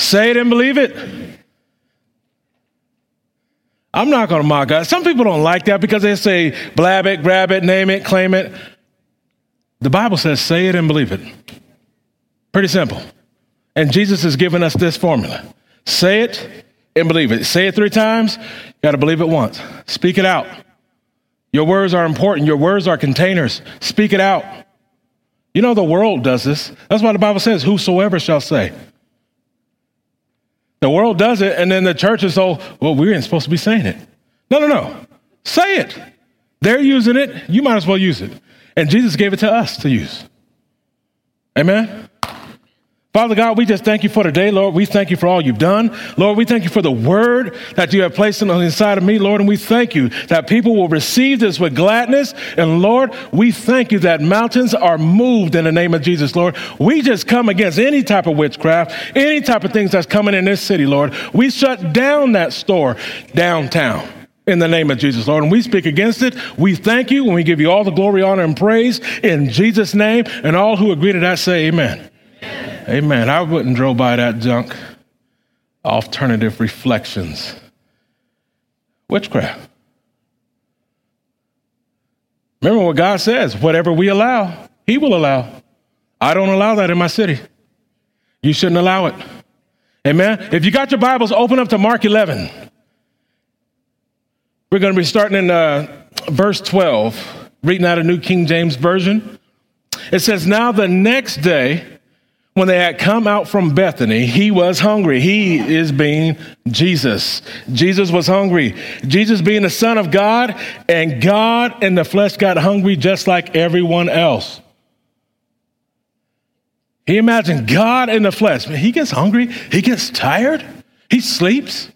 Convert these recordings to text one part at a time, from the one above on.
Say it and believe it. I'm not going to mock God. Some people don't like that because they say, blab it, grab it, name it, claim it. The Bible says, say it and believe it. Pretty simple. And Jesus has given us this formula. Say it and believe it. Say it 3 times. You got to believe it once. Speak it out. Your words are important. Your words are containers. Speak it out. You know, the world does this. That's why the Bible says, whosoever shall say. The world does it, and then the church is so, well, we ain't supposed to be saying it. No. Say it. They're using it. You might as well use it. And Jesus gave it to us to use. Amen? Father God, we just thank you for today, Lord. We thank you for all you've done. Lord, we thank you for the word that you have placed on the inside of me, Lord. And we thank you that people will receive this with gladness. And Lord, we thank you that mountains are moved in the name of Jesus, Lord. We just come against any type of witchcraft, any type of things that's coming in this city, Lord. We shut down that store downtown in the name of Jesus, Lord. And we speak against it. We thank you and we give you all the glory, honor, and praise in Jesus' name. And all who agree to that say amen. Amen. I wouldn't drove by that junk. Alternative reflections. Witchcraft. Remember what God says, whatever we allow, he will allow. I don't allow that in my city. You shouldn't allow it. Amen. If you got your Bibles, open up to Mark 11. We're going to be starting in verse 12, reading out a New King James Version. It says, now the next day, when they had come out from Bethany, he was hungry. He is being Jesus. Jesus was hungry. Jesus being the Son of God, and God in the flesh got hungry just like everyone else. He imagined God in the flesh. He gets hungry. He gets tired. He sleeps.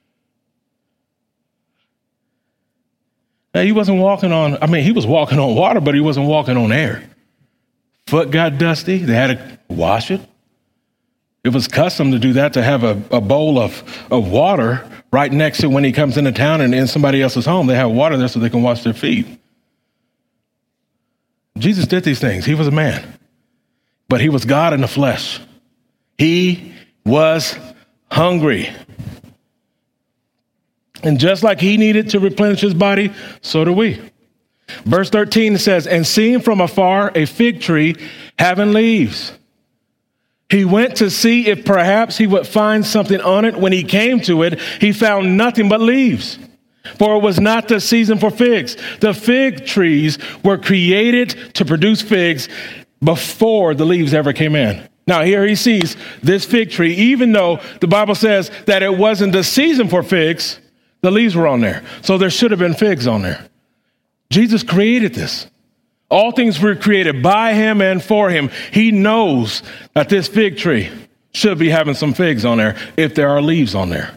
Now, he wasn't walking on, he was walking on water, but he wasn't walking on air. Foot got dusty. They had to wash it. It was custom to do that, to have a bowl of water right next to when he comes into town and in somebody else's home. They have water there so they can wash their feet. Jesus did these things. He was a man, but he was God in the flesh. He was hungry. And just like he needed to replenish his body, so do we. Verse 13 says, and seeing from afar a fig tree having leaves, he went to see if perhaps he would find something on it. When he came to it, he found nothing but leaves, for it was not the season for figs. The fig trees were created to produce figs before the leaves ever came in. Now here he sees this fig tree, even though the Bible says that it wasn't the season for figs, the leaves were on there. So there should have been figs on there. Jesus created this. All things were created by him and for him. He knows that this fig tree should be having some figs on there if there are leaves on there.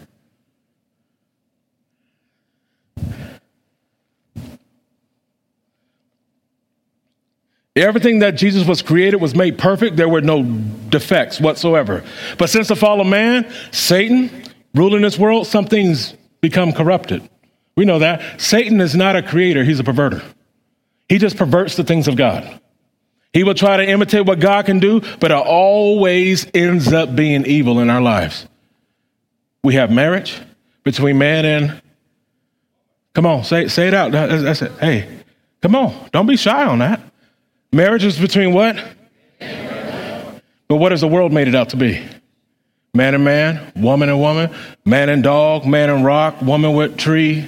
Everything that Jesus was created was made perfect. There were no defects whatsoever. But since the fall of man, Satan, ruling this world, some things become corrupted. We know that. Satan is not a creator. He's a perverter. He just perverts the things of God. He will try to imitate what God can do, but it always ends up being evil in our lives. We have marriage between man and, come on, say it out. That's it. Hey, come on. Don't be shy on that. Marriage is between what? But what has the world made it out to be? Man and man, woman and woman, man and dog, man and rock, woman with tree.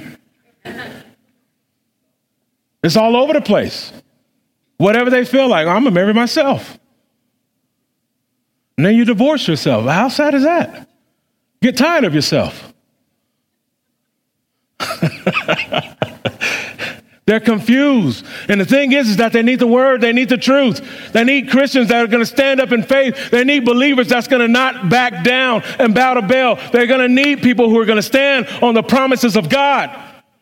It's all over the place. Whatever they feel like, I'm going to marry myself. And then you divorce yourself. How sad is that? Get tired of yourself. They're confused. And the thing is that they need the word. They need the truth. They need Christians that are going to stand up in faith. They need believers that's going to not back down and bow to Baal. They're going to need people who are going to stand on the promises of God.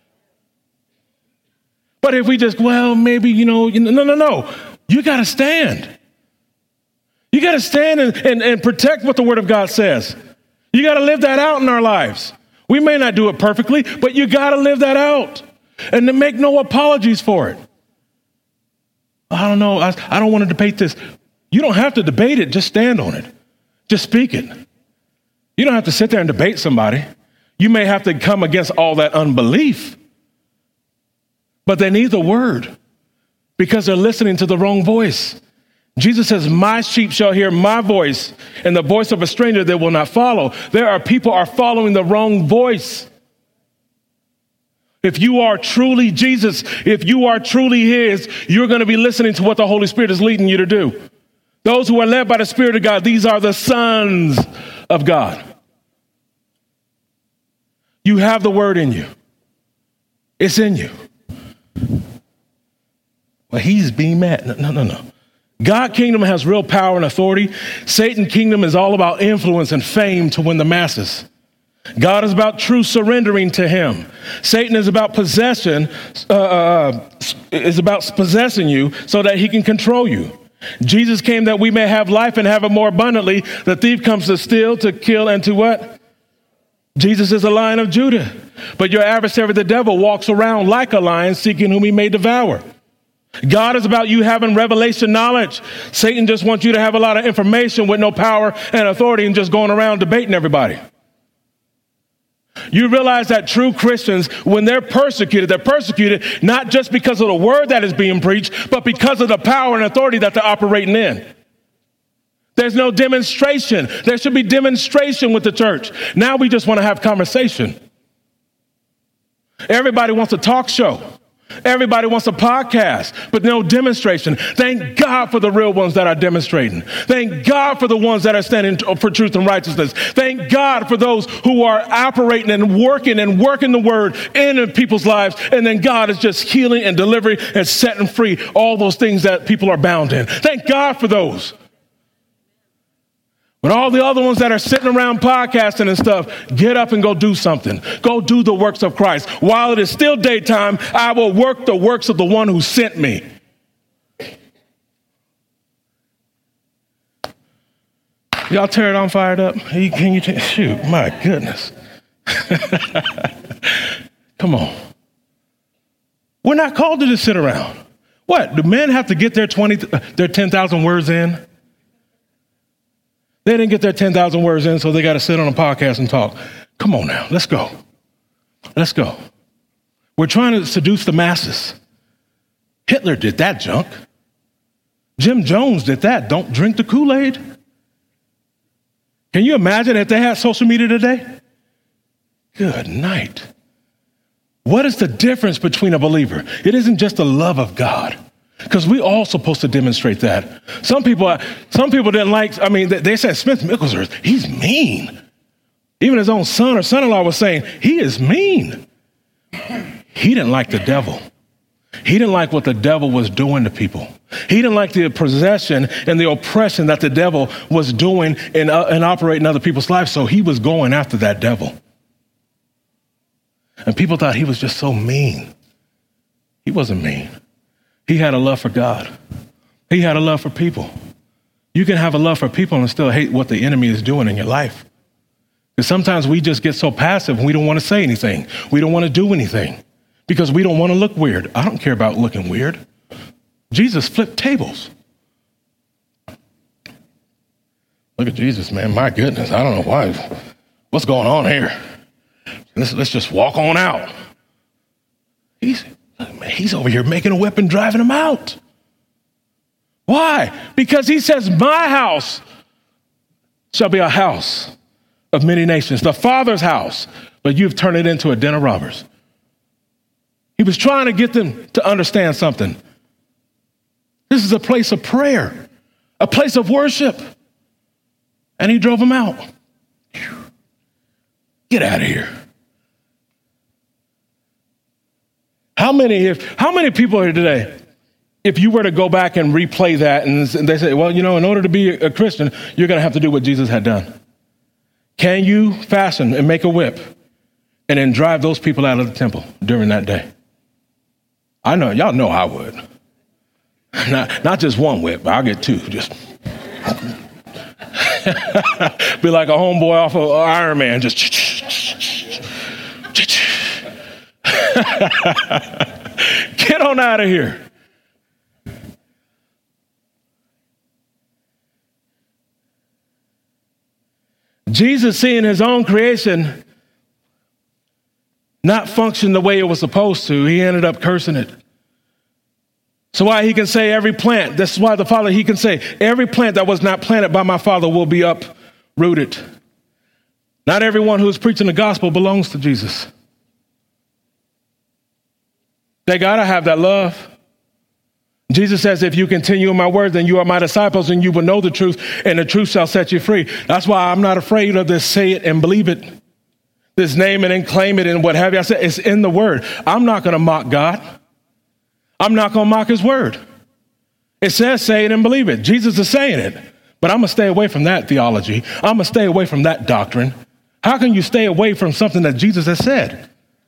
But if we just, maybe, no. You got to stand. You got to stand and protect what the word of God says. You got to live that out in our lives. We may not do it perfectly, but you got to live that out. And to make no apologies for it. I don't know. I don't want to debate this. You don't have to debate it. Just stand on it. Just speak it. You don't have to sit there and debate somebody. You may have to come against all that unbelief, but they need the word because they're listening to the wrong voice. Jesus says, my sheep shall hear my voice, and the voice of a stranger they will not follow. There are people are following the wrong voice. If you are truly Jesus, if you are truly his, you're going to be listening to what the Holy Spirit is leading you to do. Those who are led by the Spirit of God, these are the sons of God. You have the word in you. It's in you. Well, he's being mad. No. God's kingdom has real power and authority. Satan's kingdom is all about influence and fame to win the masses. God is about true surrendering to him. Satan is about possession, is about possessing you so that he can control you. Jesus came that we may have life and have it more abundantly. The thief comes to steal, to kill, and to what? Jesus is the Lion of Judah. But your adversary, the devil, walks around like a lion seeking whom he may devour. God is about you having revelation knowledge. Satan just wants you to have a lot of information with no power and authority and just going around debating everybody. You realize that true Christians, when they're persecuted not just because of the word that is being preached, but because of the power and authority that they're operating in. There's no demonstration. There should be demonstration with the church. Now we just want to have conversation. Everybody wants a talk show. Everybody wants a podcast, but no demonstration. Thank God for the real ones that are demonstrating. Thank God for the ones that are standing for truth and righteousness. Thank God for those who are operating and working the word in people's lives. And then God is just healing and delivering and setting free all those things that people are bound in. Thank God for those. But all the other ones that are sitting around podcasting and stuff, get up and go do something. Go do the works of Christ. While it is still daytime, I will work the works of the one who sent me. Y'all tear it on fired up? Shoot, my goodness. Come on. We're not called to just sit around. What? Do men have to get their 10,000 words in? They didn't get their 10,000 words in, so they got to sit on a podcast and talk. Come on now, let's go. Let's go. We're trying to seduce the masses. Hitler did that junk. Jim Jones did that. Don't drink the Kool-Aid. Can you imagine if they had social media today? Good night. What is the difference between a believer? It isn't just the love of God. Because we all supposed to demonstrate that. Some people didn't like, they said Smith Mickelson, he's mean. Even his own son or son-in-law was saying, he is mean. He didn't like the devil. He didn't like what the devil was doing to people. He didn't like the possession and the oppression that the devil was doing and operating in other people's lives. So he was going after that devil. And people thought he was just so mean. He wasn't mean. He had a love for God. He had a love for people. You can have a love for people and still hate what the enemy is doing in your life. Because sometimes we just get so passive and we don't want to say anything. We don't want to do anything because we don't want to look weird. I don't care about looking weird. Jesus flipped tables. Look at Jesus, man. My goodness. I don't know why. What's going on here? Let's just walk on out. He's over here making a whip and driving them out. Why? Because he says, my house shall be a house of many nations, the Father's house, but you've turned it into a den of robbers. He was trying to get them to understand something. This is a place of prayer, a place of worship. And he drove them out. Get out of here. How many people here today, if you were to go back and replay that and they say, well, in order to be a Christian, you're going to have to do what Jesus had done. Can you fasten and make a whip and then drive those people out of the temple during that day? I know, y'all know I would. Not just one whip, but I'll get two. Just be like a homeboy off of Iron Man, just get on out of here. Jesus, seeing his own creation not function the way it was supposed to, he ended up cursing it. So why he can say every plant, this is why the Father, he can say every plant that was not planted by my Father will be uprooted. Not everyone who is preaching the gospel belongs to Jesus. They got to have that love. Jesus says, if you continue in my word, then you are my disciples and you will know the truth and the truth shall set you free. That's why I'm not afraid of this say it and believe it. This name it and claim it and what have you. I said, it's in the word. I'm not going to mock God. I'm not going to mock his word. It says say it and believe it. Jesus is saying it, but I'm going to stay away from that theology. I'm going to stay away from that doctrine. How can you stay away from something that Jesus has said?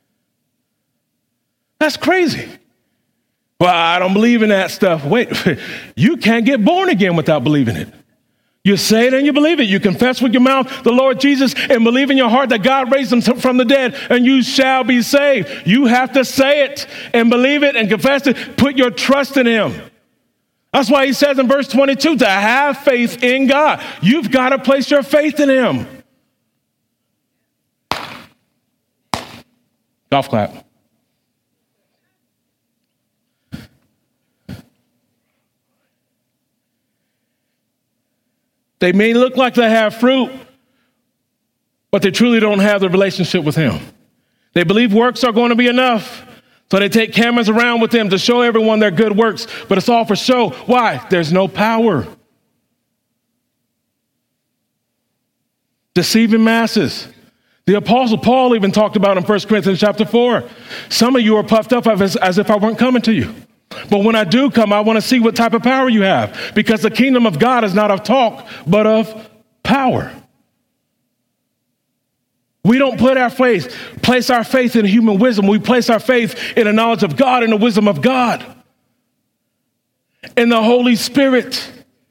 That's crazy. Well, I don't believe in that stuff. Wait, you can't get born again without believing it. You say it and you believe it. You confess with your mouth the Lord Jesus and believe in your heart that God raised him from the dead and you shall be saved. You have to say it and believe it and confess it. Put your trust in him. That's why he says in verse 22 to have faith in God. You've got to place your faith in him. Golf clap. They may look like they have fruit, but they truly don't have the relationship with him. They believe works are going to be enough, so they take cameras around with them to show everyone their good works, but it's all for show. Why? There's no power. Deceiving masses. The Apostle Paul even talked about in 1 Corinthians chapter 4. Some of you are puffed up as if I weren't coming to you. But when I do come, I want to see what type of power you have, because the kingdom of God is not of talk, but of power. We don't place our faith in human wisdom. We place our faith in the knowledge of God and the wisdom of God and the Holy Spirit.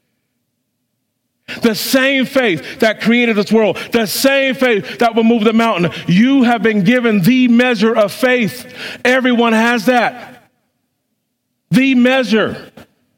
The same faith that created this world, the same faith that will move the mountain. You have been given the measure of faith. Everyone has that. The measure.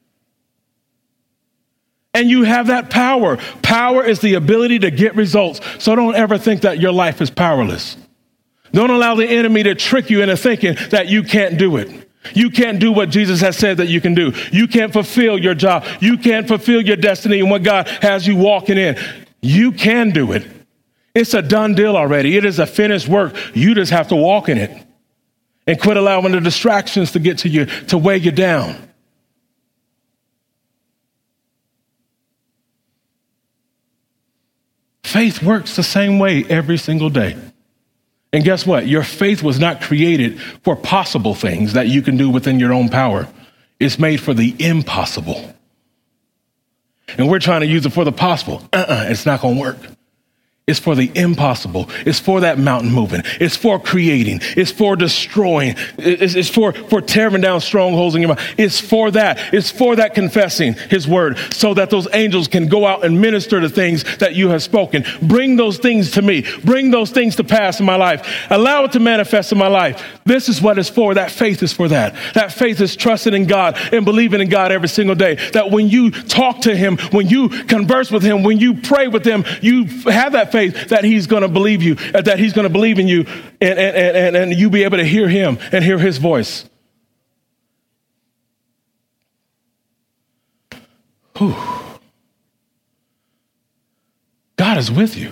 And you have that power. Power is the ability to get results. So don't ever think that your life is powerless. Don't allow the enemy to trick you into thinking that you can't do it. You can't do what Jesus has said that you can do. You can't fulfill your job. You can't fulfill your destiny and what God has you walking in. You can do it. It's a done deal already. It is a finished work. You just have to walk in it. And quit allowing the distractions to get to you, to weigh you down. Faith works the same way every single day. And guess what? Your faith was not created for possible things that you can do within your own power. It's made for the impossible. And we're trying to use it for the possible. It's not going to work. It's for the impossible. It's for that mountain moving. It's for creating. It's for destroying. It's for tearing down strongholds in your mind. It's for that. It's for that confessing his word so that those angels can go out and minister the things that you have spoken. Bring those things to me. Bring those things to pass in my life. Allow it to manifest in my life. This is what it's for. That faith is for that. That faith is trusting in God and believing in God every single day. That when you talk to him, when you converse with him, when you pray with him, you have that faith that he's going to believe you, that he's going to believe in you, and you be able to hear him and hear his voice. Whew. God is with you.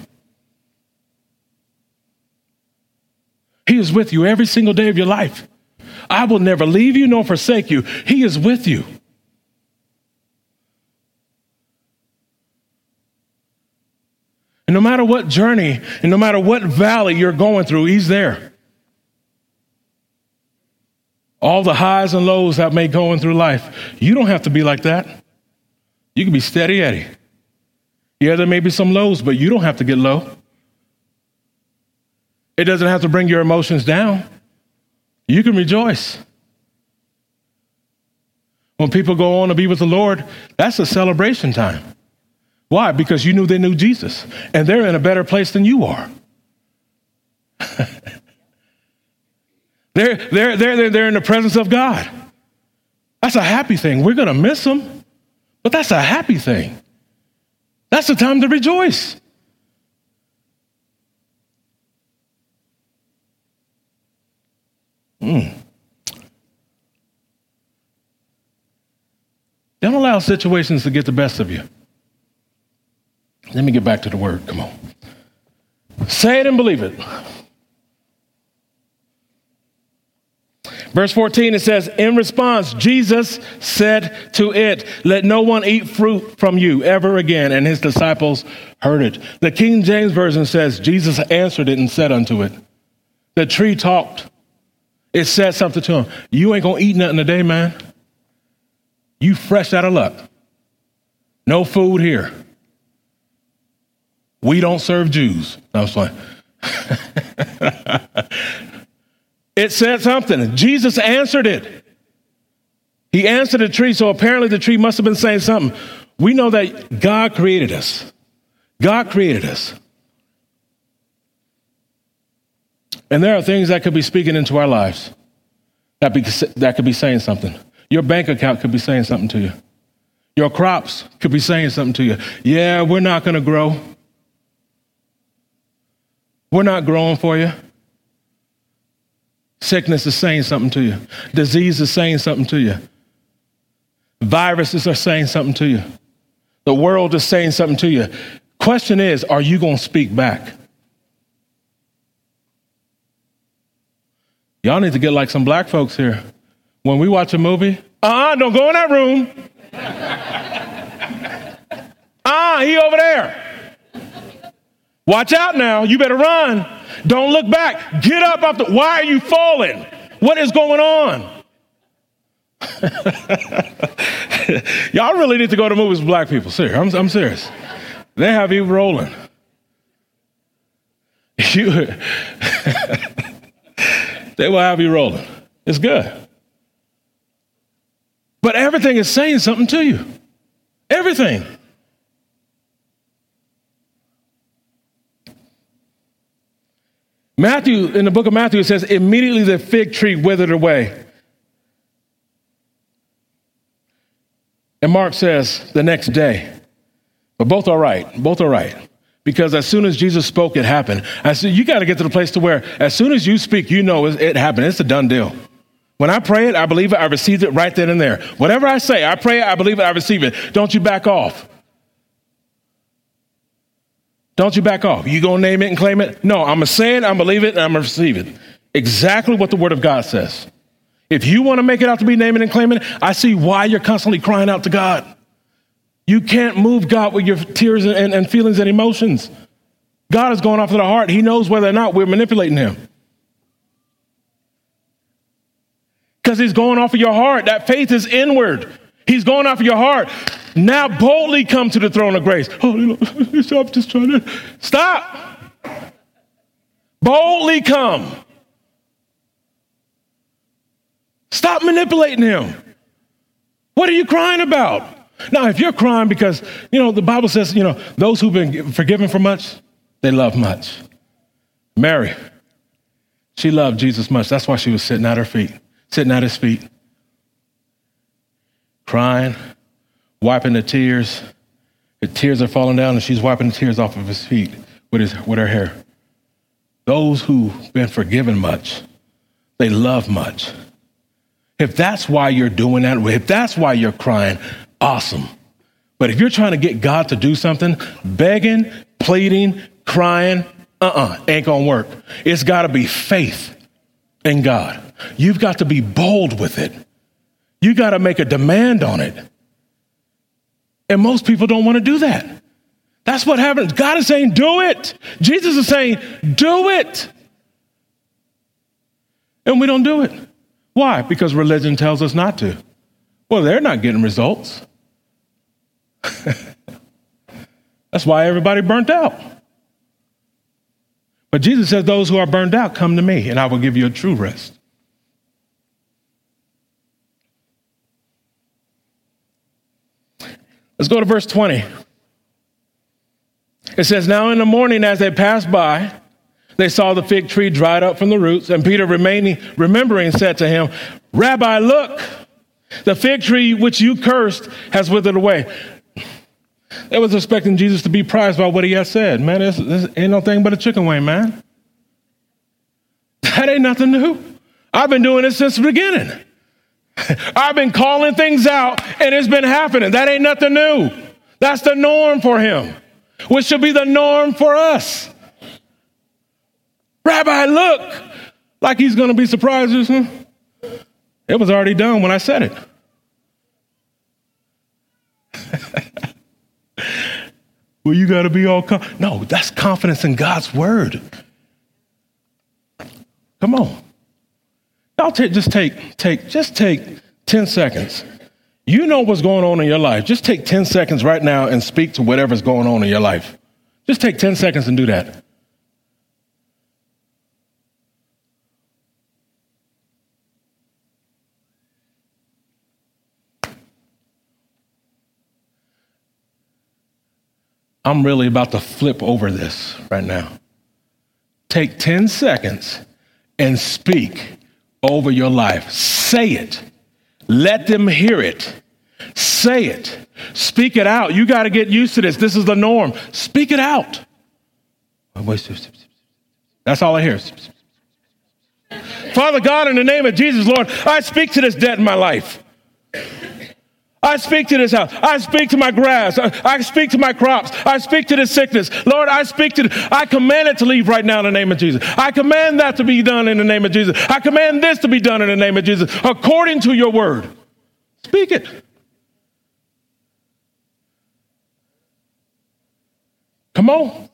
He is with you every single day of your life. I will never leave you nor forsake you. He is with you. And no matter what journey and no matter what valley you're going through, he's there. All the highs and lows that may go in through life, you don't have to be like that. You can be steady Eddie. Yeah, there may be some lows, but you don't have to get low. It doesn't have to bring your emotions down. You can rejoice. When people go on to be with the Lord, that's a celebration time. Why? Because you knew they knew Jesus, and they're in a better place than you are. They're in the presence of God. That's a happy thing. We're going to miss them, but that's a happy thing. That's the time to rejoice. Don't allow situations to get the best of you. Let me get back to the word. Come on. Say it and believe it. Verse 14, it says, in response, Jesus said to it, let no one eat fruit from you ever again. And his disciples heard it. The King James Version says, Jesus answered it and said unto it. The tree talked. It said something to him. You ain't going to eat nothing today, man. You fresh out of luck. No food here. We don't serve Jews. No, I was playing. It said something. Jesus answered it. He answered the tree, so apparently the tree must have been saying something. We know that God created us. God created us. And there are things that could be speaking into our lives that could be saying something. Your bank account could be saying something to you. Your crops could be saying something to you. Yeah, we're not going to grow. We're not growing for you. Sickness is saying something to you. Disease is saying something to you. Viruses are saying something to you. The world is saying something to you. Question is, are you going to speak back? Y'all need to get like some black folks here. When we watch a movie, don't go in that room. He over there. Watch out now. You better run. Don't look back. Get up off the. Why are you falling? What is going on? Y'all really need to go to movies with black people. Serious. I'm serious. They have you rolling. They will have you rolling. It's good. But everything is saying something to you. Everything. Matthew, in the book of Matthew, it says, immediately the fig tree withered away. And Mark says, the next day. But both are right. Both are right. Because as soon as Jesus spoke, it happened. I said, you got to get to the place to where as soon as you speak, you know it happened. It's a done deal. When I pray it, I believe it, I received it right then and there. Whatever I say, I pray it, I believe it, I receive it. Don't you back off. Don't you back off. You going to name it and claim it? No, I'm going to say it, I'm going to believe it, and I'm going to receive it. Exactly what the Word of God says. If you want to make it out to be naming and claiming, I see why you're constantly crying out to God. You can't move God with your tears and feelings and emotions. God is going after the heart. He knows whether or not we're manipulating him. Because he's going off of your heart. That faith is inward. He's going off of your heart. Now boldly come to the throne of grace. I'm just trying to. Stop. Boldly come. Stop manipulating him. What are you crying about? Now, if you're crying because, the Bible says, those who've been forgiven for much, they love much. Mary, she loved Jesus much. That's why she was sitting at his feet, crying, wiping the tears. The tears are falling down, and she's wiping the tears off of his feet with her hair. Those who've been forgiven much, they love much. If that's why you're doing that, if that's why you're crying, awesome. But if you're trying to get God to do something, begging, pleading, crying, ain't gonna work. It's gotta be faith in God. You've got to be bold with it. You gotta make a demand on it. And most people don't want to do that. That's what happens. God is saying, do it. Jesus is saying, do it. And we don't do it. Why? Because religion tells us not to. Well, they're not getting results. That's why everybody burnt out. But Jesus says, those who are burned out, come to me, and I will give you a true rest. Let's go to verse 20. It says, now in the morning as they passed by, they saw the fig tree dried up from the roots, and Peter remembering said to him, Rabbi, look, the fig tree which you cursed has withered away. They was expecting Jesus to be prized by what he had said. Man, this ain't no thing but a chicken wing, man. That ain't nothing new. I've been doing this since the beginning. I've been calling things out, and it's been happening. That ain't nothing new. That's the norm for him, which should be the norm for us. Rabbi, look, like he's going to be surprised. It was already done when I said it. Well, you got to be all no, that's confidence in God's word. Come on. Y'all just take 10 seconds. You know what's going on in your life. Just take 10 seconds right now and speak to whatever's going on in your life. Just take 10 seconds and do that. I'm really about to flip over this right now. Take 10 seconds and speak over your life. Say it. Let them hear it. Say it. Speak it out. You got to get used to this. This is the norm. Speak it out. That's all I hear. Father God, in the name of Jesus, Lord, I speak to this debt in my life. I speak to this house. I speak to my grass. I speak to my crops. I speak to this sickness. Lord, I command it to leave right now in the name of Jesus. I command that to be done in the name of Jesus. I command this to be done in the name of Jesus, according to your word. Speak it. Come on.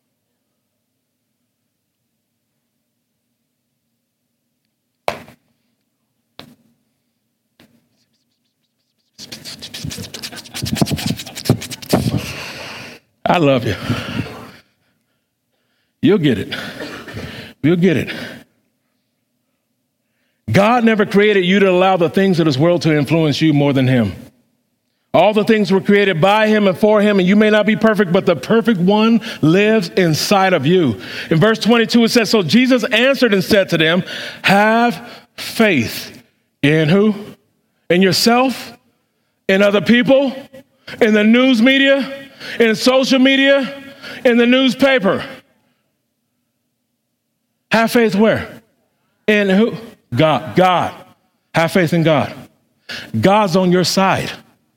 I love you. You'll get it. You'll get it. God never created you to allow the things of this world to influence you more than him. All the things were created by him and for him, and you may not be perfect, but the perfect one lives inside of you. In verse 22, it says, so Jesus answered and said to them, have faith in who? In yourself? In other people? In the news media? In social media? In the newspaper? Have faith where? In who? God. God. Have faith in God. God's on your side.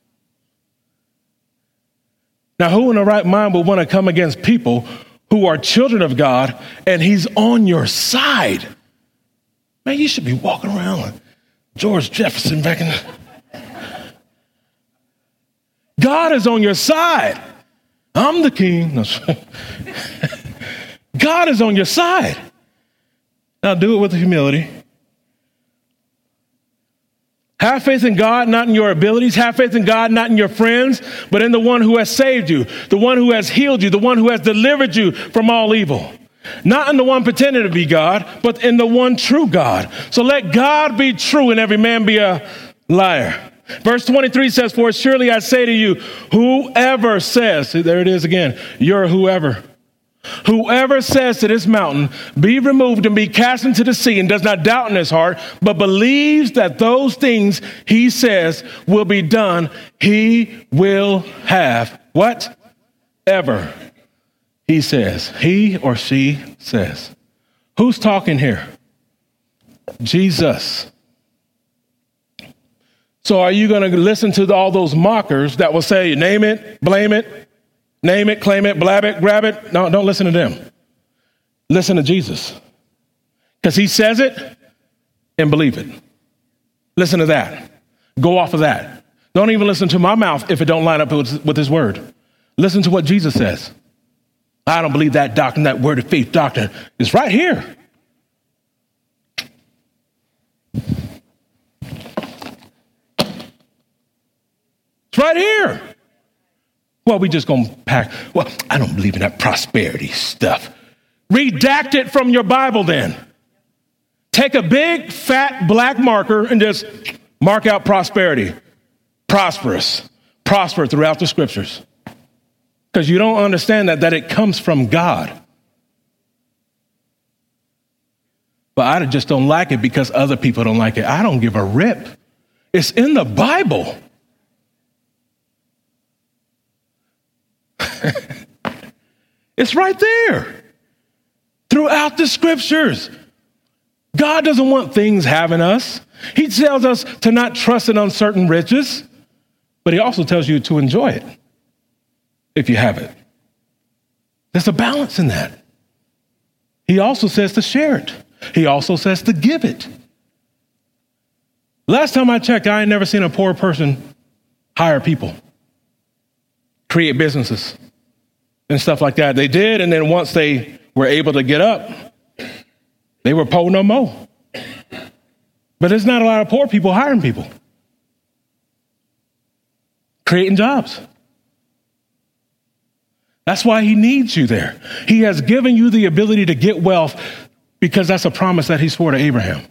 Now, who in the right mind would want to come against people who are children of God and he's on your side? Man, you should be walking around like George Jefferson back in the... God is on your side. I'm the king. No. God is on your side. Now do it with humility. Have faith in God, not in your abilities. Have faith in God, not in your friends, but in the one who has saved you, the one who has healed you, the one who has delivered you from all evil. Not in the one pretending to be God, but in the one true God. So let God be true and every man be a liar. Verse 23 says, for surely I say to you, whoever says, see, there it is again, you're whoever. Whoever says to this mountain, be removed and be cast into the sea, and does not doubt in his heart, but believes that those things he says will be done, he will have what? Ever. He says. He or she says. Who's talking here? Jesus. So are you going to listen to all those mockers that will say, name it, blame it, name it, claim it, blab it, grab it? No, don't listen to them. Listen to Jesus. Because he says it and believe it. Listen to that. Go off of that. Don't even listen to my mouth if it don't line up with his word. Listen to what Jesus says. I don't believe that doctrine, that word of faith doctrine. It's right here. It's right here. Well, we just going to pack. Well, I don't believe in that prosperity stuff. Redact it from your Bible then. Take a big, fat, black marker and just mark out prosperity. Prosperous. Prosper throughout the scriptures. Because you don't understand that it comes from God. But I just don't like it because other people don't like it. I don't give a rip. It's in the Bible. It's right there throughout the scriptures. God doesn't want things having us. He tells us to not trust in uncertain riches, but he also tells you to enjoy it if you have it. There's a balance in that. He also says to share it. He also says to give it. Last time I checked, I ain't never seen a poor person hire people, create businesses and stuff like that. They did, and then once they were able to get up, they were poor no more. But there's not a lot of poor people hiring people, creating jobs. That's why he needs you there. He has given you the ability to get wealth because that's a promise that he swore to Abraham.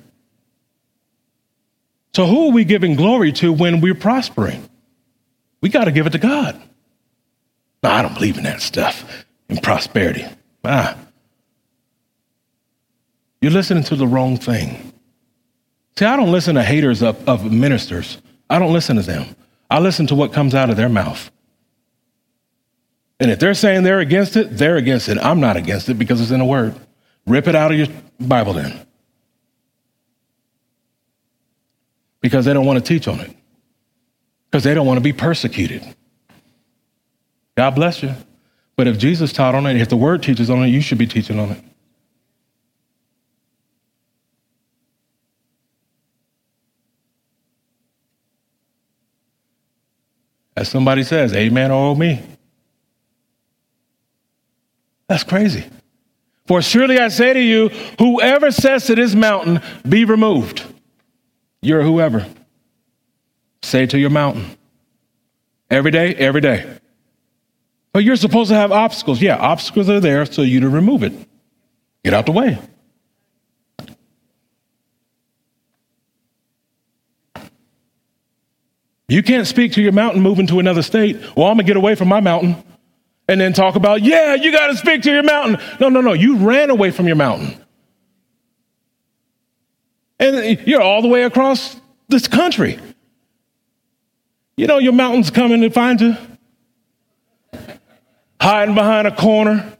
So who are we giving glory to when we're prospering? We got to give it to God. No, I don't believe in that stuff, in prosperity. You're listening to the wrong thing. See, I don't listen to haters of ministers. I don't listen to them. I listen to what comes out of their mouth. And if they're saying they're against it, they're against it. I'm not against it because it's in the Word. Rip it out of your Bible then. Because they don't want to teach on it. Because they don't want to be persecuted. God bless you. But if Jesus taught on it, if the Word teaches on it, you should be teaching on it. As somebody says, amen or oh me. That's crazy. For surely I say to you, whoever says to this mountain, be removed. You're whoever. Say to your mountain. Every day, every day. But you're supposed to have obstacles. Yeah, obstacles are there so you to remove it. Get out the way. You can't speak to your mountain moving to another state. Well, I'm going to get away from my mountain. And then talk about, yeah, you got to speak to your mountain. No. You ran away from your mountain. And you're all the way across this country. You know your mountain's coming to find you. Hiding behind a corner.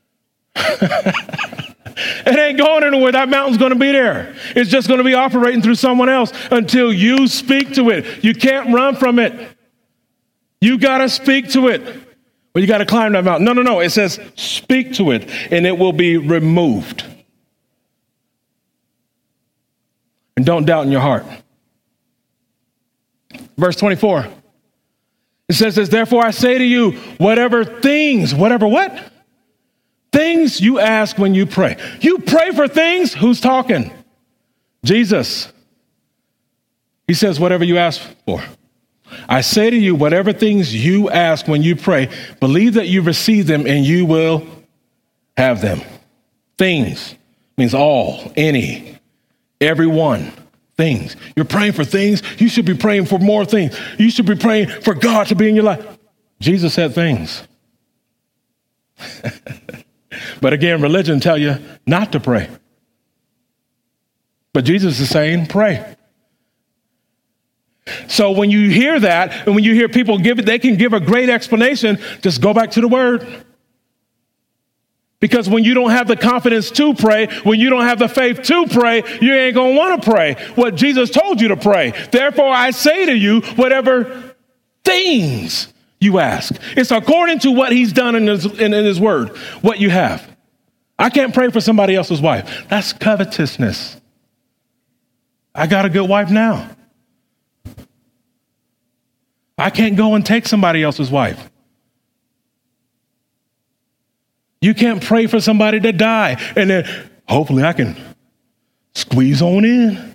It ain't going anywhere. That mountain's going to be there. It's just going to be operating through someone else until you speak to it. You can't run from it. You got to speak to it. Well, you got to climb that mountain. No. It says speak to it and it will be removed. And don't doubt in your heart. Verse 24. It says this, therefore I say to you, whatever what? Things you ask when you pray. You pray for things? Who's talking? Jesus. He says, whatever you ask for. I say to you, whatever things you ask when you pray, believe that you receive them and you will have them. Things means all, any, everyone, things. You're praying for things. You should be praying for more things. You should be praying for God to be in your life. Jesus said things. But again, religion tell you not to pray. But Jesus is saying, pray. So when you hear that, and when you hear people give it, they can give a great explanation, just go back to the Word. Because when you don't have the confidence to pray, when you don't have the faith to pray, you ain't going to want to pray what Jesus told you to pray. Therefore, I say to you, whatever things you ask. It's according to what he's done in his word, what you have. I can't pray for somebody else's wife. That's covetousness. I got a good wife now. I can't go and take somebody else's wife. You can't pray for somebody to die and then hopefully I can squeeze on in.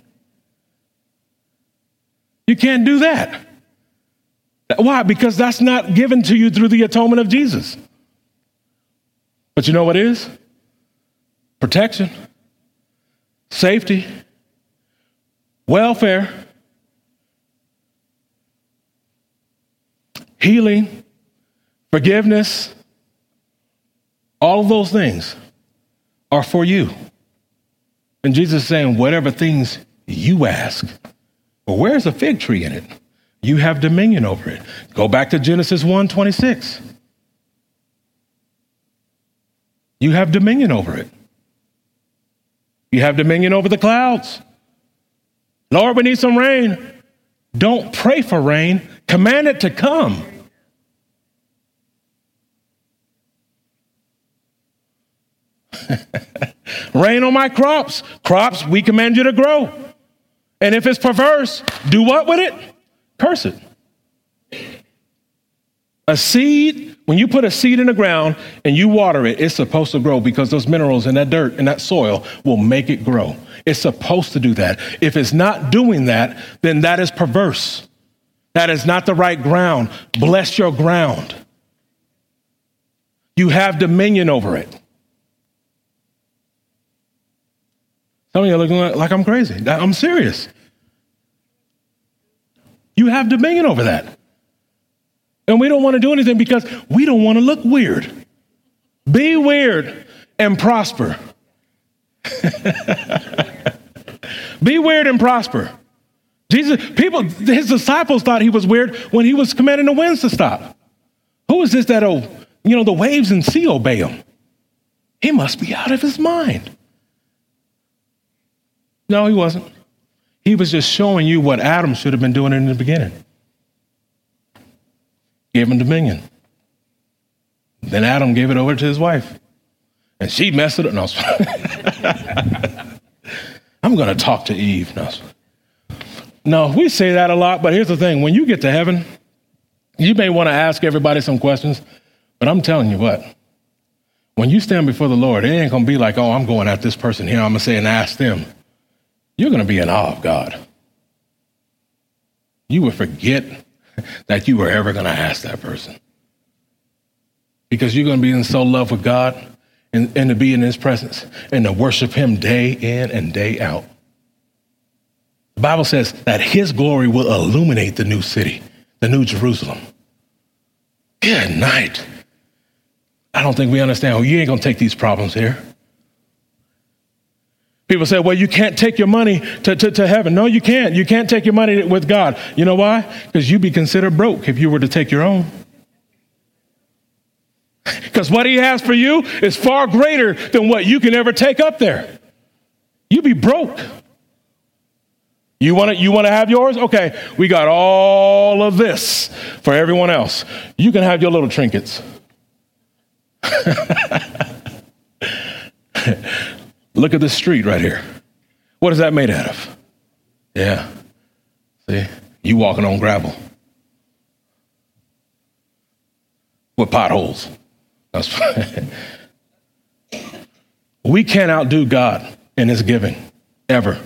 You can't do that. Why? Because that's not given to you through the atonement of Jesus. But you know what is? Protection, safety, welfare, healing, forgiveness. All of those things are for you. And Jesus is saying, whatever things you ask. Well, where's a fig tree in it? You have dominion over it. Go back to Genesis 1:26. You have dominion over it. You have dominion over the clouds. Lord, we need some rain. Don't pray for rain. Command it to come. Rain on my crops. Crops, we command you to grow. And if it's perverse, do what with it? Curse it. A seed, when you put a seed in the ground and you water it, it's supposed to grow because those minerals in that dirt and that soil will make it grow. It's supposed to do that. If it's not doing that, then that is perverse. That is not the right ground. Bless your ground. You have dominion over it. Some of you are looking like I'm crazy. I'm serious. You have dominion over that. And we don't want to do anything because we don't want to look weird. Be weird and prosper. Be weird and prosper. His disciples thought he was weird when he was commanding the winds to stop. Who is this that'll, the waves and sea obey him? He must be out of his mind. No, he wasn't. He was just showing you what Adam should have been doing in the beginning. Gave him dominion. Then Adam gave it over to his wife. And she messed it up. No. I'm going to talk to Eve. No, we say that a lot, but here's the thing. When you get to heaven, you may want to ask everybody some questions, but I'm telling you what. When you stand before the Lord, it ain't going to be like, oh, I'm going at this person here. I'm going to say and ask them. You're going to be in awe of God. You will forget that you were ever going to ask that person. Because you're going to be in so love with God and to be in his presence and to worship him day in and day out. The Bible says that his glory will illuminate the new city, the new Jerusalem. Good night. I don't think we understand. Oh, you ain't going to take these problems here. People say, well, you can't take your money to heaven. No, you can't. You can't take your money with God. You know why? Because you'd be considered broke if you were to take your own. Because what he has for you is far greater than what you can ever take up there. You'd be broke. You want to have yours? Okay, we got all of this for everyone else. You can have your little trinkets. Look at this street right here. What is that made out of? Yeah. See, you walking on gravel. With potholes. We can't outdo God in his giving, ever.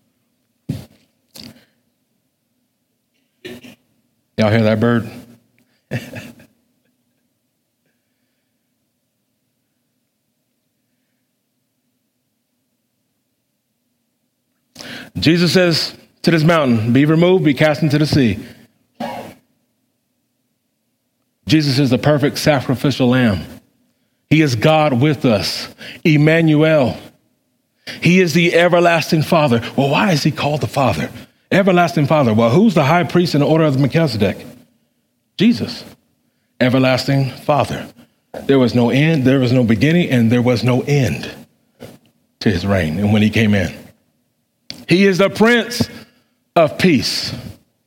Y'all hear that bird? Jesus says to this mountain, be removed, be cast into the sea. Jesus is the perfect sacrificial lamb. He is God with us, Emmanuel. He is the everlasting Father. Well, why is he called the Father? Everlasting Father. Well, who's the high priest in the order of Melchizedek? Jesus, everlasting Father. There was no end, there was no beginning, and there was no end to his reign. And when he came in, he is the Prince of Peace.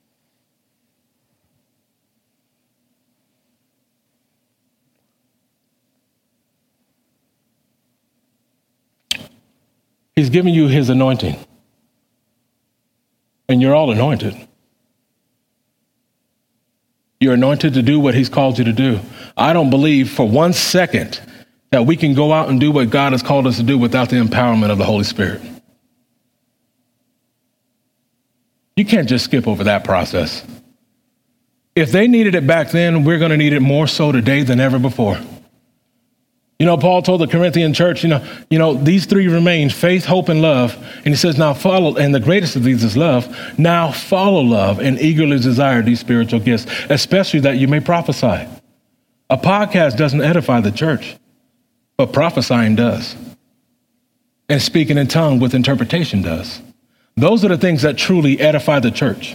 He's given you his anointing. And you're all anointed. You're anointed to do what he's called you to do. I don't believe for 1 second that we can go out and do what God has called us to do without the empowerment of the Holy Spirit. You can't just skip over that process. If they needed it back then, we're going to need it more so today than ever before. Paul told the Corinthian church, these three remain, faith, hope, and love. And he says, now follow, and the greatest of these is love. Now follow love and eagerly desire these spiritual gifts, especially that you may prophesy. A podcast doesn't edify the church, but prophesying does. And speaking in tongues with interpretation does. Those are the things that truly edify the church.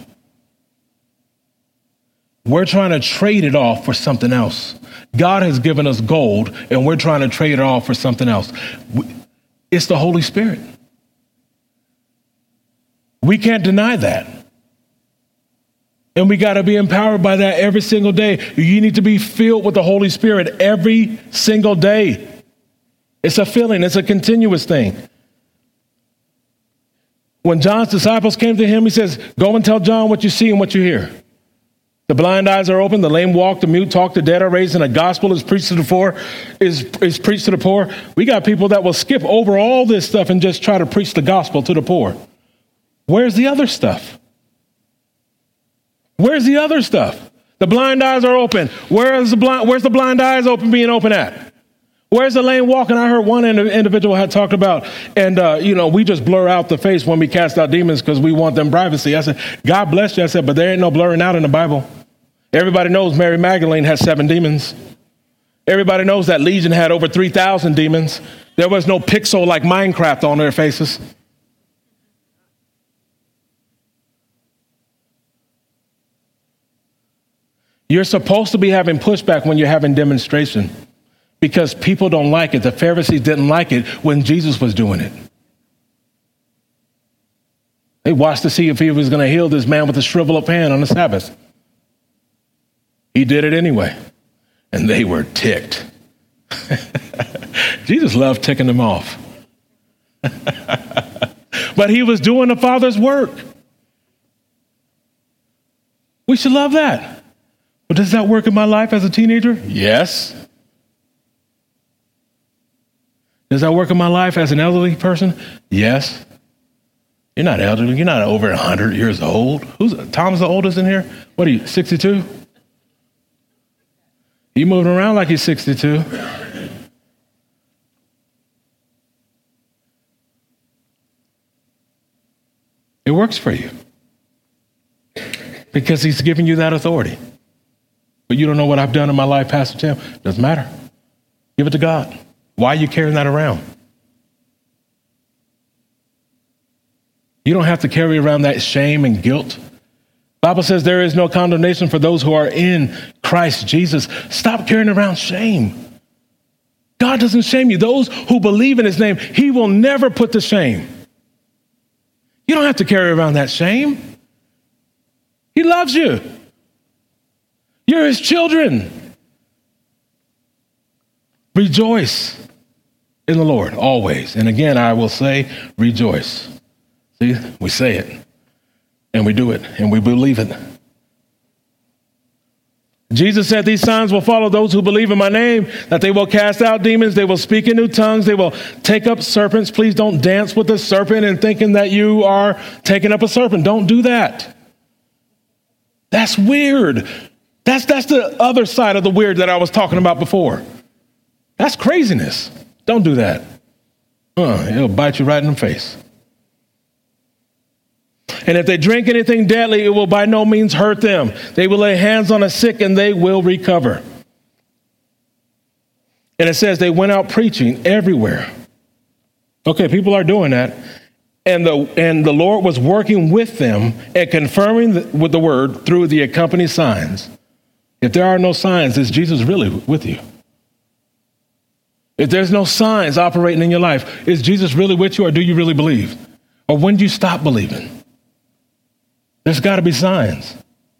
We're trying to trade it off for something else. God has given us gold, and we're trying to trade it off for something else. It's the Holy Spirit. We can't deny that. And we got to be empowered by that every single day. You need to be filled with the Holy Spirit every single day. It's a feeling. It's a continuous thing. When John's disciples came to him, he says, go and tell John what you see and what you hear. The blind eyes are open, the lame walk, the mute talk, the dead are raised, and the gospel is preached to the poor. Is preached to the poor. We got people that will skip over all this stuff and just try to preach the gospel to the poor. Where's the other stuff? Where's the other stuff? The blind eyes are open. Where's the blind eyes being open at? Where's the lame walking? I heard one individual had talked about, and we just blur out the face when we cast out demons because we want them privacy. I said, God bless you. I said, but there ain't no blurring out in the Bible. Everybody knows Mary Magdalene had 7 demons. Everybody knows that Legion had over 3,000 demons. There was no pixel like Minecraft on their faces. You're supposed to be having pushback when you're having demonstration because people don't like it. The Pharisees didn't like it when Jesus was doing it. They watched to see if he was going to heal this man with a shrivel up hand on the Sabbath. He did it anyway, and they were ticked. Jesus loved ticking them off. But he was doing the Father's work. We should love that. But does that work in my life as a teenager? Yes. Does that work in my life as an elderly person? Yes. You're not elderly. You're not over 100 years old. Tom's the oldest in here? What are you, 62? You moving around like he's 62. It works for you because he's giving you that authority. But you don't know what I've done in my life, Pastor Tim. Doesn't matter. Give it to God. Why are you carrying that around? You don't have to carry around that shame and guilt. The Bible says there is no condemnation for those who are in Christ Jesus. Stop carrying around shame. God doesn't shame you. Those who believe in his name, he will never put to shame. You don't have to carry around that shame. He loves you. You're his children. Rejoice in the Lord always. And again, I will say, rejoice. See, we say it and we do it and we believe it. Jesus said these signs will follow those who believe in my name, that they will cast out demons, they will speak in new tongues, they will take up serpents. Please don't dance with the serpent and thinking that you are taking up a serpent. Don't do that. That's weird. That's the other side of the weird that I was talking about before. That's craziness. Don't do that. It'll bite you right in the face. And if they drink anything deadly, it will by no means hurt them. They will lay hands on the sick and they will recover. And it says they went out preaching everywhere. Okay, people are doing that. And the Lord was working with them and confirming with the word through the accompanying signs. If there are no signs, is Jesus really with you? If there's no signs operating in your life, is Jesus really with you or do you really believe? Or when do you stop believing? There's got to be signs.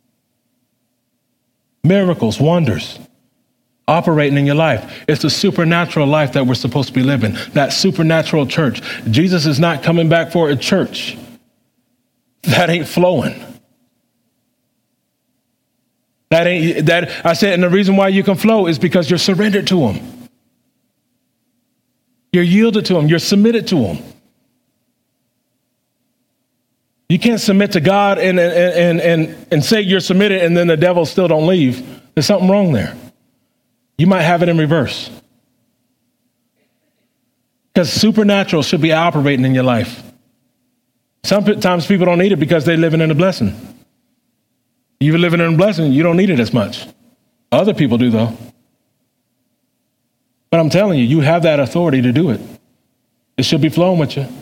Miracles, wonders operating in your life. It's the supernatural life that we're supposed to be living, that supernatural church. Jesus is not coming back for a church that ain't flowing. I said, and the reason why you can flow is because you're surrendered to him. You're yielded to him. You're submitted to him. You can't submit to God and say you're submitted and then the devil still don't leave. There's something wrong there. You might have it in reverse. Because supernatural should be operating in your life. Sometimes people don't need it because they're living in a blessing. You're living in a blessing, you don't need it as much. Other people do, though. But I'm telling you, you have that authority to do it. It should be flowing with you.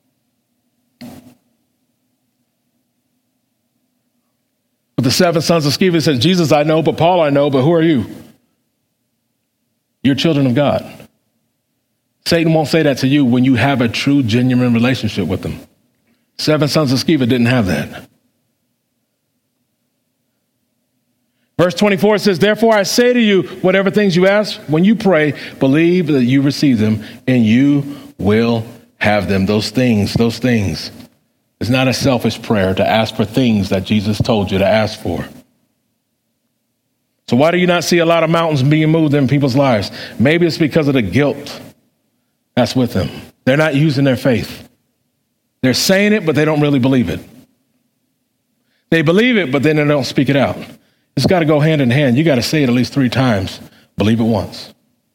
With the 7 sons of Sceva, it says, Jesus I know, but Paul I know, but who are you? You're children of God. Satan won't say that to you when you have a true, genuine relationship with him. 7 sons of Sceva didn't have that. Verse 24 says, therefore I say to you, whatever things you ask, when you pray, believe that you receive them and you will have them. Those things. It's not a selfish prayer to ask for things that Jesus told you to ask for. So why do you not see a lot of mountains being moved in people's lives? Maybe it's because of the guilt that's with them. They're not using their faith. They're saying it, but they don't really believe it. They believe it, but then they don't speak it out. It's got to go hand in hand. You got to say it at least 3 times. Believe it once.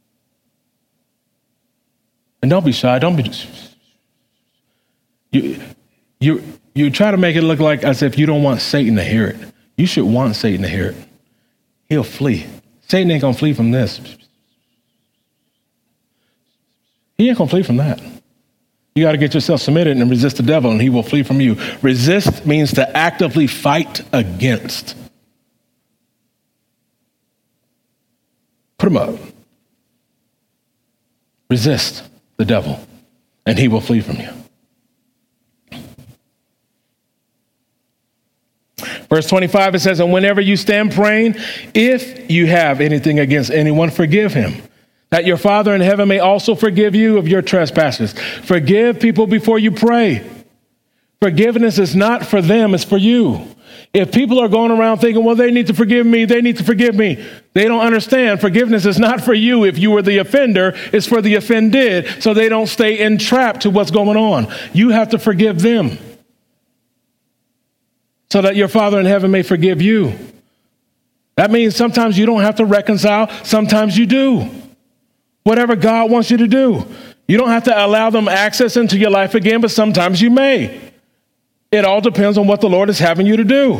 And don't be shy. Don't be. You try to make it look like as if you don't want Satan to hear it. You should want Satan to hear it. He'll flee. Satan ain't going to flee from this. He ain't going to flee from that. You got to get yourself submitted and resist the devil, and he will flee from you. Resist means to actively fight against. Put him up. Resist the devil, and he will flee from you. Verse 25, it says, and whenever you stand praying, if you have anything against anyone, forgive him, that your Father in heaven may also forgive you of your trespasses. Forgive people before you pray. Forgiveness is not for them, it's for you. If people are going around thinking, well, they need to forgive me, they don't understand. Forgiveness is not for you. If you were the offender, it's for the offended, so they don't stay entrapped to what's going on. You have to forgive them so that your Father in heaven may forgive you. That means sometimes you don't have to reconcile. Sometimes you do. Whatever God wants you to do. You don't have to allow them access into your life again, but sometimes you may. It all depends on what the Lord is having you to do.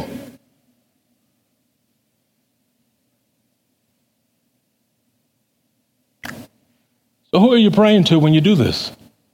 So who are you praying to when you do this?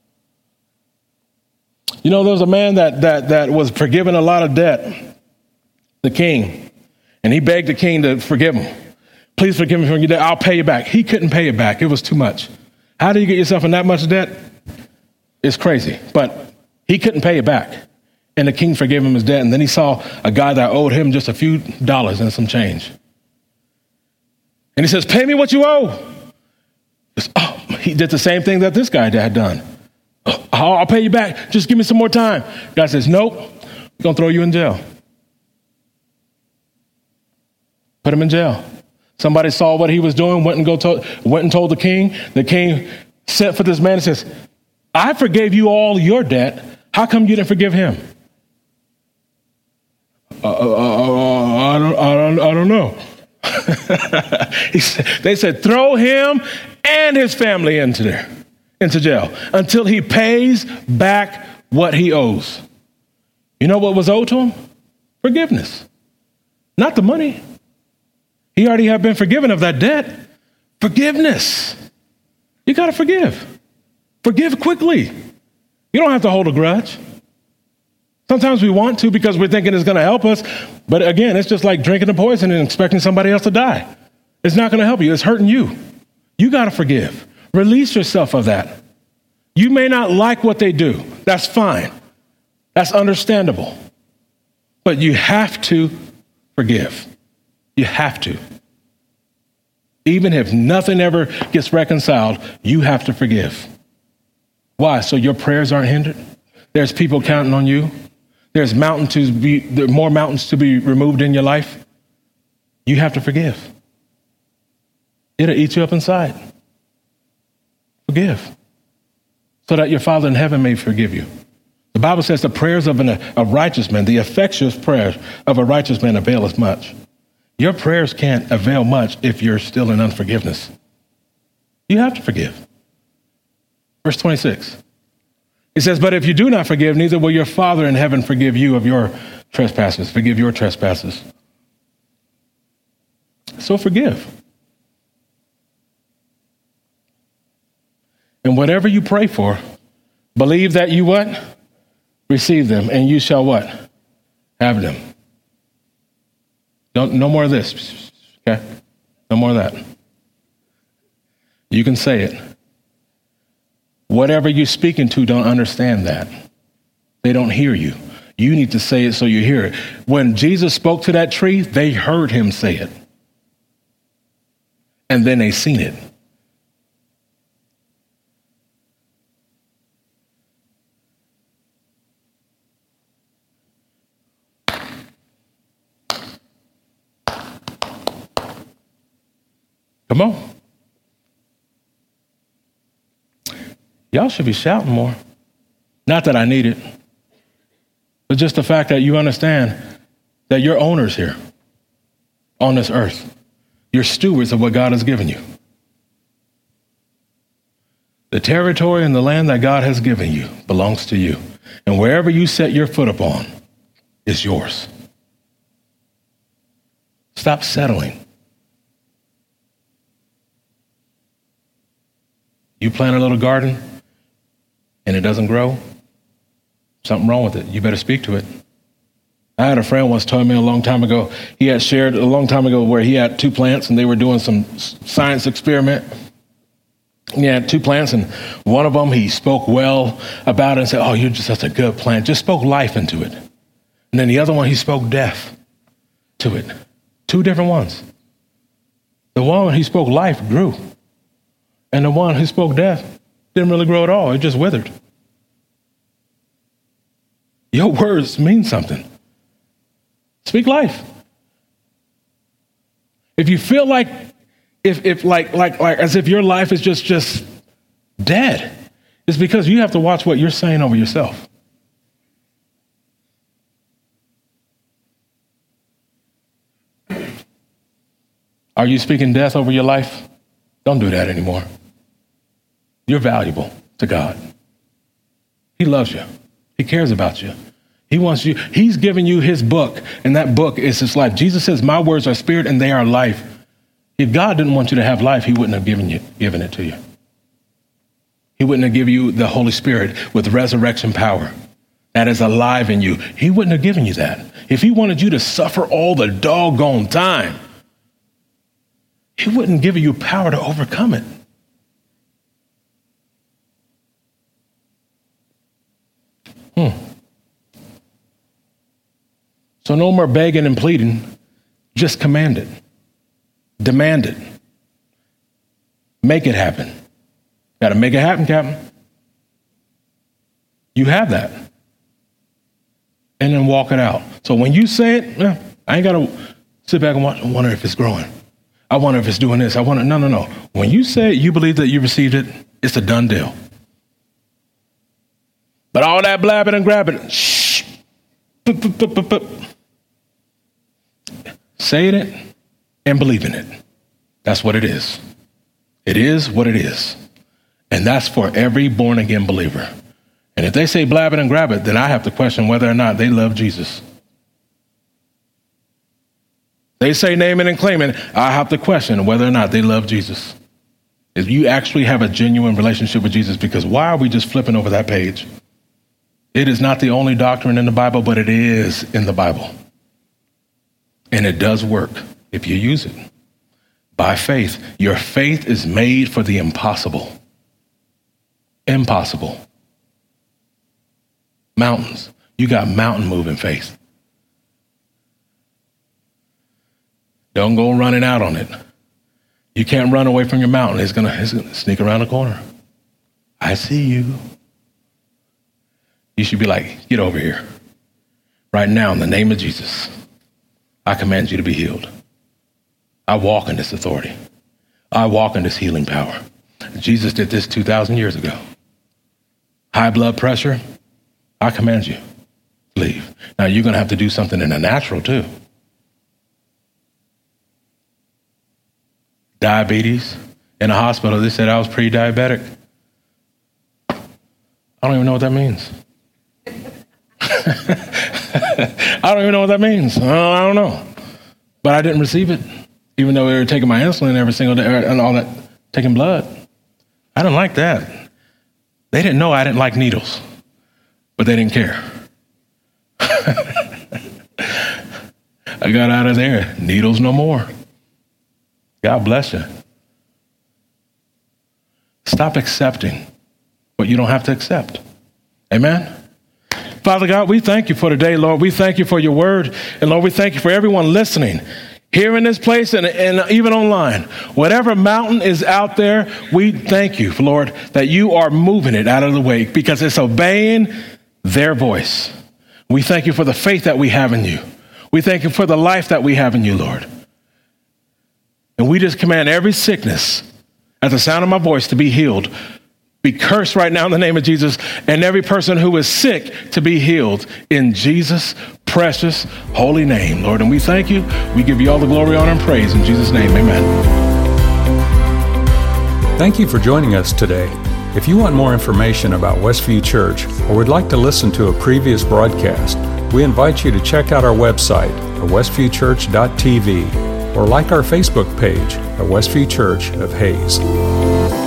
You know, there was a man that was forgiven a lot of debt, the king, and he begged the king to forgive him. Please forgive me for your debt. I'll pay you back. He couldn't pay it back. It was too much. How do you get yourself in that much debt? It's crazy, but he couldn't pay it back. And the king forgave him his debt. And then he saw a guy that owed him just a few dollars and some change. And he says, pay me what you owe. He did the same thing that this guy had done. I'll pay you back. Just give me some more time. God says, nope, we're going to throw you in jail. Put him in jail. Somebody saw what he was doing, went and told the king. The king sent for this man and says, I forgave you all your debt. How come you didn't forgive him? I don't know. They said, throw him and his family into jail until he pays back what he owes. You know what was owed to him? Forgiveness. Not the money. He already had been forgiven of that debt. Forgiveness. You got to forgive. Forgive quickly. You don't have to hold a grudge. Sometimes we want to because we're thinking it's going to help us. But again, it's just like drinking the poison and expecting somebody else to die. It's not going to help you. It's hurting you. You got to forgive. Release yourself of that. You may not like what they do. That's fine. That's understandable. But you have to forgive. You have to. Even if nothing ever gets reconciled, you have to forgive. Why? So your prayers aren't hindered? There's people counting on you. There's more mountains to be removed in your life. You have to forgive. It'll eat you up inside. Forgive. So that your Father in heaven may forgive you. The Bible says the prayers of a righteous man, the effectual prayers of a righteous man availeth much. Your prayers can't avail much if you're still in unforgiveness. You have to forgive. Verse 26. It says, but if you do not forgive, neither will your Father in heaven forgive you of your trespasses. Forgive your trespasses. So forgive. And whatever you pray for, believe that you what? Receive them, and you shall what? Have them. No more of this, okay? No more of that. You can say it. Whatever you're speaking to don't understand that. They don't hear you. You need to say it so you hear it. When Jesus spoke to that tree, they heard him say it. And then they seen it. Come on. Y'all should be shouting more. Not that I need it, but just the fact that you understand that you're owners here on this earth. You're stewards of what God has given you. The territory and the land that God has given you belongs to you. And wherever you set your foot upon is yours. Stop settling. You plant a little garden and it doesn't grow, something wrong with it. You better speak to it. I had a friend once told me a long time ago, he had shared a long time ago where he had 2 plants and they were doing some science experiment. He had 2 plants and one of them he spoke well about it and said, oh, you're just such a good plant. Just spoke life into it. And then the other one, he spoke death to it. 2 different ones. The one he spoke life grew. And the one who spoke death didn't really grow at all. It just withered. Your words mean something. Speak life. If you feel like, like as if your life is just dead, it's because you have to watch what you're saying over yourself. Are you speaking death over your life? Don't do that anymore. You're valuable to God. He loves you. He cares about you. He wants you. He's given you his book, and that book is his life. Jesus says, my words are spirit and they are life. If God didn't want you to have life, he wouldn't have given it to you. He wouldn't have given you the Holy Spirit with resurrection power that is alive in you. He wouldn't have given you that. If he wanted you to suffer all the doggone time, he wouldn't give you power to overcome it. So no more begging and pleading. Just command it. Demand it. Make it happen. Got to make it happen, Captain. You have that. And then walk it out. So when you say it, I ain't got to sit back and watch. I wonder if it's growing. I wonder if it's doing this. No. When you say it, you believe that you received it, it's a done deal. But all that blabbing and grabbing, shh. Saying it and believing it. That's what it is. It is what it is. And that's for every born again believer. And if they say blab it and grab it, then I have to question whether or not they love Jesus. They say name it and claim it, I have to question whether or not they love Jesus. If you actually have a genuine relationship with Jesus, because why are we just flipping over that page? It is not the only doctrine in the Bible, but it is in the Bible. And it does work if you use it. By faith. Your faith is made for the impossible. Impossible. Mountains. You got mountain moving faith. Don't go running out on it. You can't run away from your mountain. It's gonna sneak around the corner. I see you. You should be like, get over here. Right now, in the name of Jesus, I command you to be healed. I walk in this authority. I walk in this healing power. Jesus did this 2,000 years ago. High blood pressure, I command you, leave. Now, you're going to have to do something in the natural, too. Diabetes. In the hospital, they said I was pre-diabetic. I don't even know what that means. I don't even know what that means. I don't know. But I didn't receive it, even though they were taking my insulin every single day and all that, taking blood. I didn't like that. They didn't know I didn't like needles, but they didn't care. I got out of there. Needles no more. God bless you. Stop accepting what you don't have to accept. Amen? Father God, we thank you for today, Lord. We thank you for your word. And Lord, we thank you for everyone listening here in this place and even online. Whatever mountain is out there, we thank you, Lord, that you are moving it out of the way because it's obeying their voice. We thank you for the faith that we have in you. We thank you for the life that we have in you, Lord. And we just command every sickness at the sound of my voice to be healed. Be cursed right now in the name of Jesus, and every person who is sick to be healed in Jesus' precious holy name, Lord. And we thank you. We give you all the glory, honor, and praise in Jesus' name. Amen. Thank you for joining us today. If you want more information about Westview Church or would like to listen to a previous broadcast, we invite you to check out our website at westviewchurch.tv or like our Facebook page at Westview Church of Hayes.